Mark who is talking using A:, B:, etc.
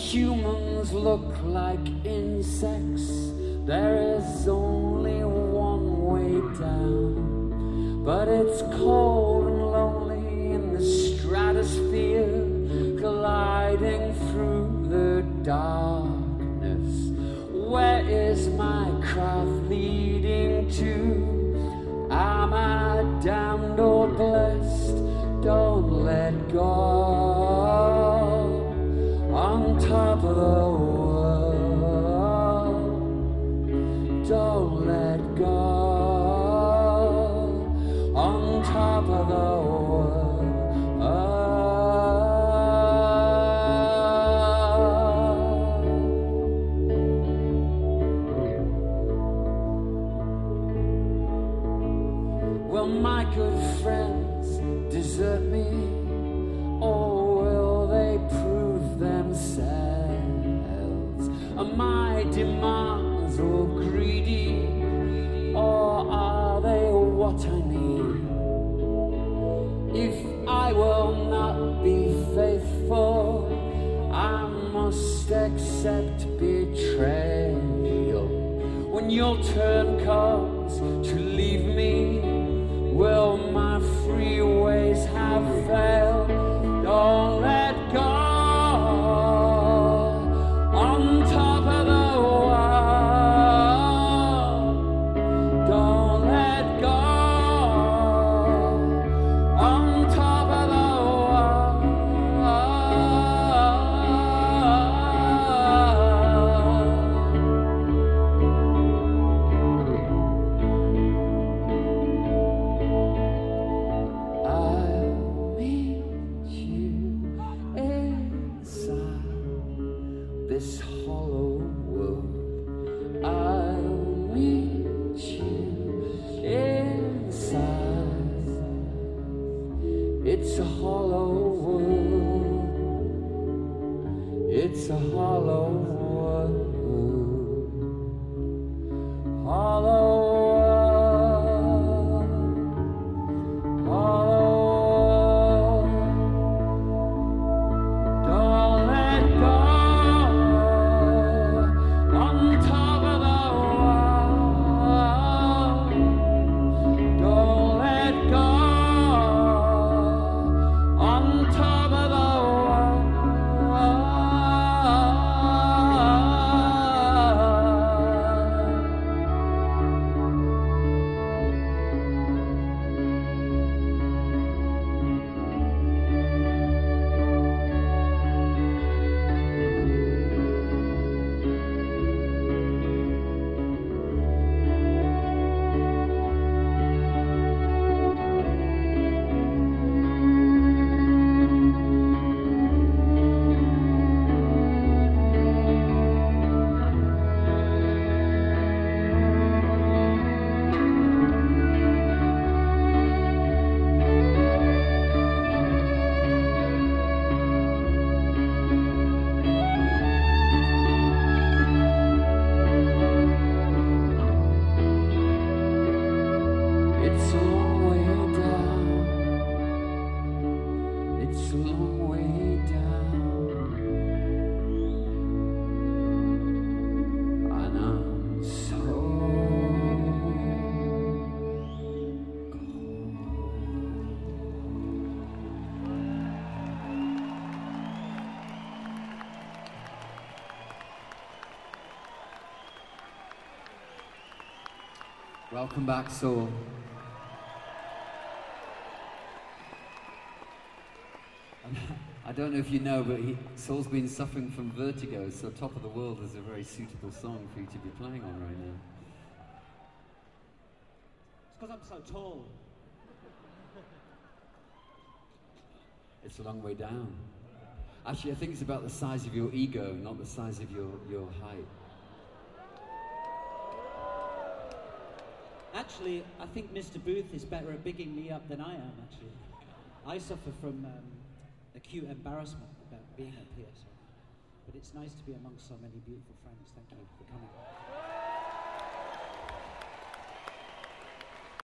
A: humans look like insects. There is only one way down, but it's cold and lonely in the stratosphere, gliding through the darkness. Where is my craft leading to? Am I damned or blessed? Don't let go. On top of the world, don't let go. On top of the world. Will my good friends desert me, or will they prove themselves? Are my demands all greedy, or are they what I need? If I will not be faithful, I must accept betrayal. When your turn comes to leave me, will my free ways have failed? Don't let go. On top of the world, don't let go. On top of the this hollow world. I'll meet you inside. It's a hollow world. It's a hollow world. Hollow world. Hollow. Don't let go. Welcome back, Saul. I don't know if you know, but Saul's been suffering from vertigo, so Top of the World is a very suitable song for you to be playing on right now.
B: It's because I'm so tall.
A: It's a long way down. Actually, I think it's about the size of your ego, not the size of your height.
B: Actually, I think Mr. Booth is better at bigging me up than I am, actually. I suffer from acute embarrassment about being up here, so. But it's nice to be amongst so many beautiful friends. Thank you for coming.